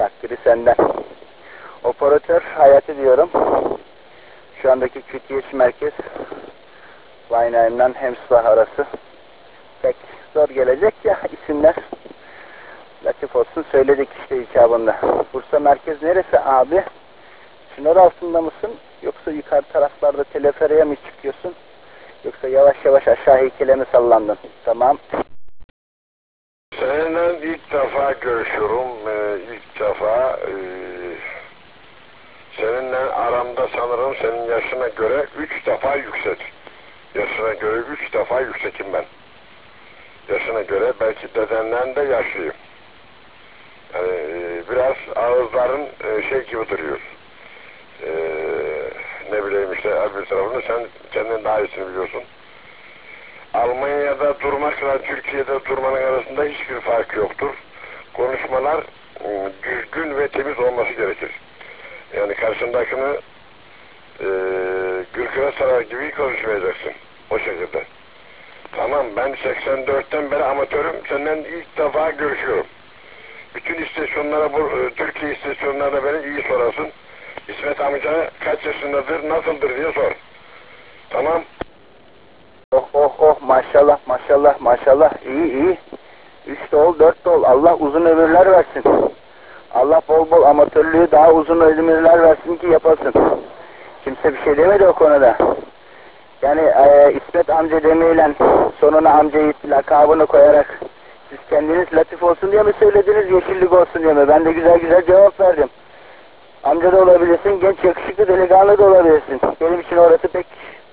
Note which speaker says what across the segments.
Speaker 1: Takdiri senden. Operatör Hayati diyorum. Şu andaki QTH merkez Weinheim'den Hemsbach arası. Pek zor gelecek ya isimler. Latif olsun söyledik işte icabında. Bursa merkez neresi abi? Çınar altında mısın? Yoksa yukarı taraflarda teleferiye mi çıkıyorsun? Yoksa yavaş yavaş aşağı heykele mi sallandın? Tamam.
Speaker 2: Seninle ilk defa görüşüyorum. İlk defa seninle aramda sanırım senin yaşına göre 3 defa yüksek. Yaşına göre 3 defa yüksekim ben. Yaşına göre belki dedenden de yaşlıyım. Yani biraz ağızların şey gibi duruyor. Ne bileyim işte öbür tarafını sen kendin daha iyisini biliyorsun. Almanya'da durmakla Türkiye'de durmanın arasında hiçbir fark yoktur. Konuşmalar düzgün ve temiz olması gerekir. Yani karşındakini gürküne sarar gibi konuşmayacaksın. O şekilde. Tamam, ben 84'ten beri amatörüm. Senden ilk defa görüşüyorum. Bütün istasyonlara, Türkiye istasyonlarına beni iyi sorasın. İsmet amca kaç yaşındadır, nasıldır diye sor. Tamam.
Speaker 1: Oh oh oh maşallah maşallah maşallah iyi iyi. 3 de ol 4 de ol. Allah uzun ömürler versin. Allah bol bol amatörlüğü daha uzun ömürler versin ki yapasın. Kimse bir şey demedi o konuda. Yani İsmet amca demeyle sonuna amcayı lakabını koyarak siz kendiniz Latif olsun diye mi söylediniz, yeşillik olsun diye mi? Ben de güzel güzel cevap verdim. Amca da olabilirsin, genç yakışıklı delikanlı da olabilirsin. Benim için orası pek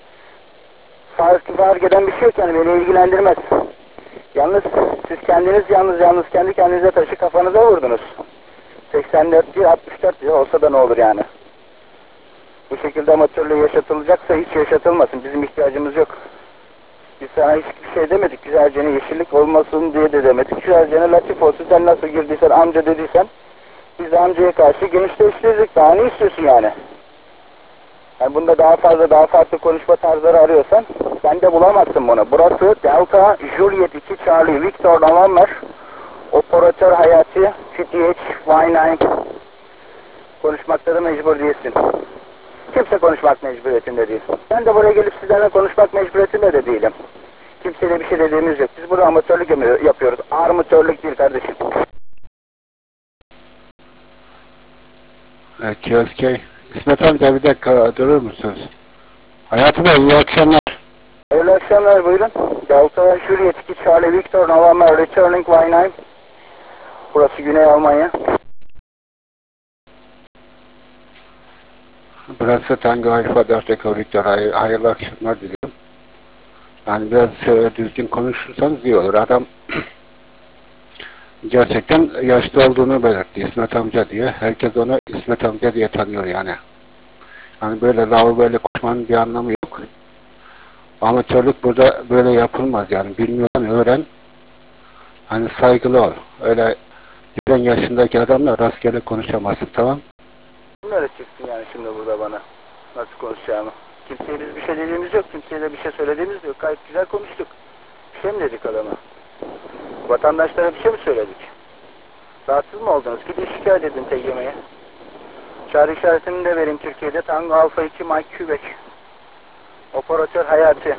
Speaker 1: fark eden bir şey yok yani, beni ilgilendirmez. Yalnız siz kendiniz yalnız kendi kendinize taşı kafanıza vurdunuz. 84 değil 64 diyor olsa da ne olur yani. Bu şekilde amatörlüğü yaşatılacaksa hiç yaşatılmasın. Bizim ihtiyacımız yok. Biz sana hiçbir şey demedik. Güzelce yeşillik olmasın diye de demedik. Güzelce Latif olsun. Sen nasıl girdiysen amca dediysen biz de amcaya karşı genişleştirdik. Daha ne istiyorsun yani? Yani bunda daha fazla daha farklı konuşma tarzları arıyorsan sen de bulamazsın bunu. Burası Delta Juliet 2 Charlie Victor November Operatör Hayati QTH Weinheim. Konuşmakta da mecbur değilsin. Kimse konuşmak mecburiyetinde değil. Ben de buraya gelip sizlerle konuşmak mecburiyetinde de değilim. Kimseye bir şey dediğimiz yok. Biz burada amatörlük yapıyoruz. Armatörlük değil kardeşim.
Speaker 3: KSK. İsmet amca bir dakika durur musunuz? Hayatı Bey iyi akşamlar.
Speaker 1: Hayırlı akşamlar buyurun. Delta Juliet 2 Charlie Victor November Returning Weinheim. Burası Güney Almanya.
Speaker 3: Burası Tango Alfa 4 Eko Victor. Hayırlı akşamlar diliyorum. Yani biraz düzgün konuşursanız iyi olur. Adam gerçekten yaşlı olduğunu belirtti. İsmet amca diye. Herkes onu İsmet amca diye tanıyor yani. Yani böyle böyle konuşmanın bir anlamı yok. Amatörlük burada böyle yapılmaz yani. Bilmiyorsan öğren. Hani saygılı ol. Öyle yüzden yaşındaki adamla rastgele konuşamazsın, tamam?
Speaker 1: Kim öğreteceksin yani şimdi burada bana nasıl konuşacağımı? Kimseye biz bir şey dediğimiz yok. Kimseye de bir şey söylediğimiz yok. Gayet güzel konuştuk. Bir şey mi dedik adama? Vatandaşlara bir şey mi söyledik? Rahatsız mı oldunuz? Gidin şikayet edin TGM'ye. Çağrı işaretini de vereyim Türkiye'de. Tango Alfa 2 Mike Quebec. Operatör Hayati.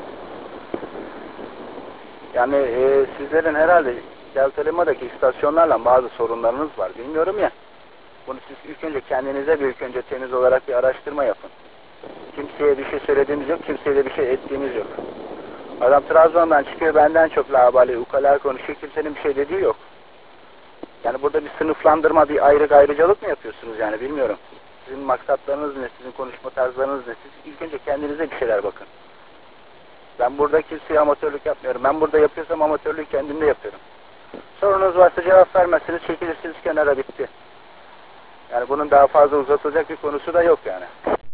Speaker 1: Yani sizlerin herhalde Delta Lima'daki istasyonlarla bazı sorunlarınız var. Bilmiyorum ya. Bunu siz ilk önce kendinize bir temiz olarak bir araştırma yapın. Kimseye bir şey söylediğimiz yok. Kimseye de bir şey ettiğimiz yok. Adam Trabzon'dan çıkıyor, benden çok labali, ukala konuşuyor. Kimsenin bir şey dediği yok. Yani burada bir sınıflandırma, bir ayrıcalık mı yapıyorsunuz yani bilmiyorum. Sizin maksatlarınız ne, sizin konuşma tarzlarınız ne? Siz ilk önce kendinize bir şeyler bakın. Ben burada kimseye amatörlük yapmıyorum. Ben burada yapıyorsam amatörlüğü kendimde yapıyorum. Sorunuz varsa cevap vermezsiniz, çekilirsiniz kenara, bitti. Yani bunun daha fazla uzatılacak bir konusu da yok yani.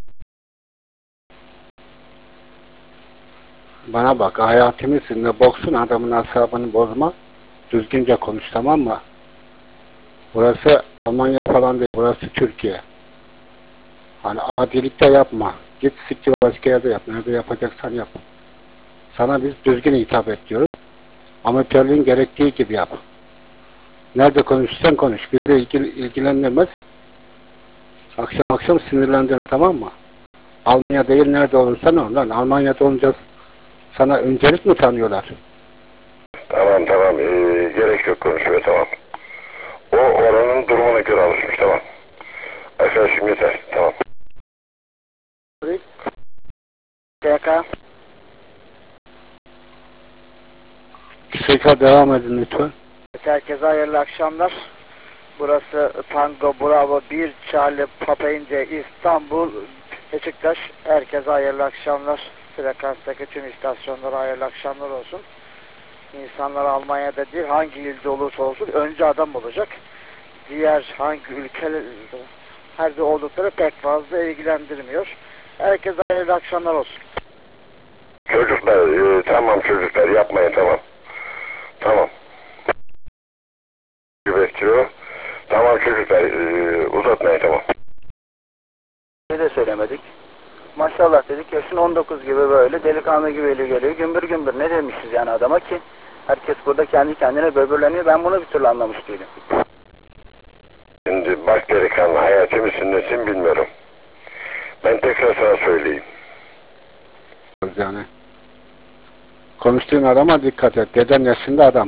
Speaker 3: Bana bak, hayatımı sizinle boksun, adamın asabını bozma. Düzgünce konuş, tamam mı? Burası Almanya falan değil, burası Türkiye. Hani adilik de yapma. Git siktir başka yerde yap. Nerede yapacaksan yap. Sana biz düzgün hitap ediyoruz. Amatörlüğün gerektiği gibi yap. Nerede konuşursan konuş. Bizi ilgilendirmez. Akşam akşam sinirlendir, tamam mı? Almanya değil, nerede olursan ol lan. Almanya'da olunca sana öncelik mi tanıyorlar?
Speaker 2: Tamam tamam. Gerek yok konuşmaya, tamam. O oranın durumuna göre alışmış, tamam. Arkadaşım yeter, tamam.
Speaker 1: TK.
Speaker 3: Tekrar devam edin lütfen.
Speaker 1: Herkese hayırlı akşamlar. Burası Tango Bravo 1 Charlie Papa India İstanbul Beşiktaş. Herkese hayırlı akşamlar. Frekanstaki tüm istasyonlara hayırlı akşamlar olsun. İnsanlar Almanya'da değil, hangi ilde olursa olsun önce adam olacak. Diğer hangi ülkelerde oldukları pek fazla ilgilendirmiyor. Herkese hayırlı akşamlar olsun.
Speaker 2: Çocuklar, tamam çocuklar, yapmayın, tamam. Tamam. Bekliyor. Tamam çocuklar, uzatmayın, tamam.
Speaker 1: Bir de söylemedik. Maşallah dedik, yaşın 19 gibi böyle delikanlı gibi geliyor. Gümbür gümbür ne demişiz yani adama ki herkes burada kendi kendine böbürleniyor. Ben bunu bir türlü anlamış değilim.
Speaker 2: Şimdi bak delikanlı, hayatı mısın nesin bilmiyorum. Ben tekrar sana söyleyeyim.
Speaker 3: Yani. Konuştuğun adama dikkat et. Deden yaşında adam.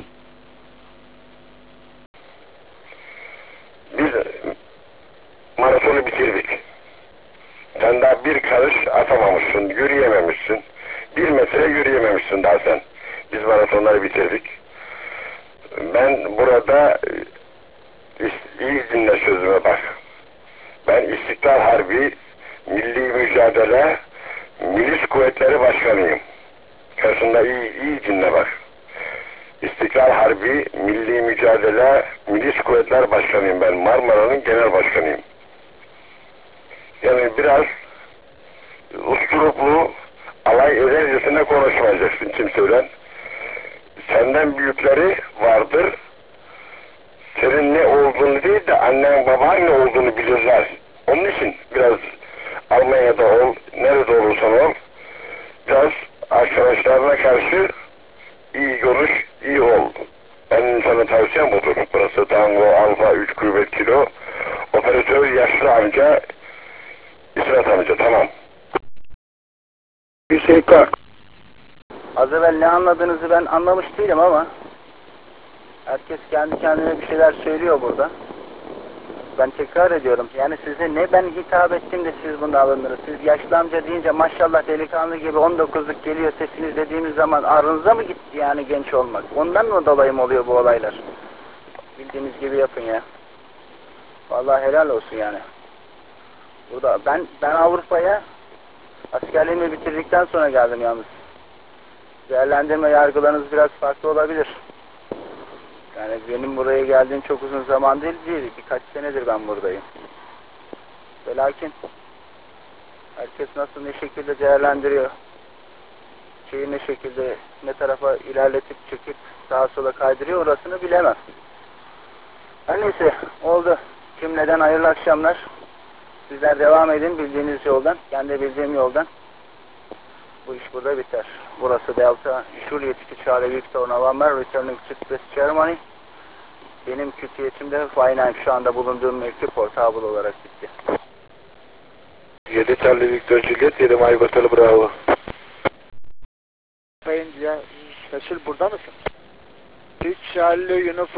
Speaker 2: Biz maratonu bitirdik. Sen daha bir karış atamamışsın, yürüyememişsin. 1 metre yürüyememişsin daha sen. Biz maratonları bitirdik. Ben burada, iyi dinle sözüme bak. Ben İstiklal Harbi, Milli Mücadele, Milis Kuvvetleri Başkanıyım. Karşında iyi dinle bak. İstiklal Harbi, Milli Mücadele, Milis Kuvvetler Başkanıyım ben. Marmara'nın genel başkanıyım. Yani biraz usturuplu, alay edercesine konuşmayacaksın kimseyle. Senden büyükleri vardır. Senin ne olduğunu değil de annen baban ne olduğunu bilirler. Onun için biraz Almanya'da ol, nerede olursan ol, biraz arkadaşlarına karşı iyi konuş, iyi ol. Ben sana tavsiyem budur. Burası Tango Alfa 3 kuvvet kilo. Operatör yaşlı amca, İsmet amca, tamam.
Speaker 1: Hüseyin Kak. Az evvel ne anladığınızı ben anlamış değilim ama herkes kendi kendine bir şeyler söylüyor burada. Ben tekrar ediyorum. Yani size ne ben hitap ettim de siz bunu alındınız. Siz yaşlı amca deyince maşallah delikanlı gibi 19'luk geliyor sesiniz dediğimiz zaman aranıza mı gitti yani genç olmak? Ondan mı dolayı mı oluyor bu olaylar? Bildiğiniz gibi yapın ya. Vallahi helal olsun yani. Burada ben Avrupa'ya askerliğimi bitirdikten sonra geldim yalnız. Değerlendirme yargılarınız biraz farklı olabilir. Yani benim buraya geldiğim çok uzun zaman değil. Birkaç senedir ben buradayım. Ve lakin herkes nasıl ne şekilde değerlendiriyor, şeyi ne şekilde ne tarafa ilerletip çekip sağa sola kaydırıyor orasını bilemem. Her neyse oldu. Cümleden hayırlı akşamlar. Sizler devam edin bildiğiniz yoldan. Kendi bildiğim yoldan. Bu iş burada biter. Burası Delta Juliet 2 Charlie Victor November Returning to West Germany. Benim kültiyetimde Weinheim şu anda bulunduğum mevki portable olarak bitti.
Speaker 2: 7 Charlie Victor Juliet, 7 Mike Hotel Bravo.
Speaker 1: Sayın ya, Şaşıl burada mısın? 3 Charlie Uniform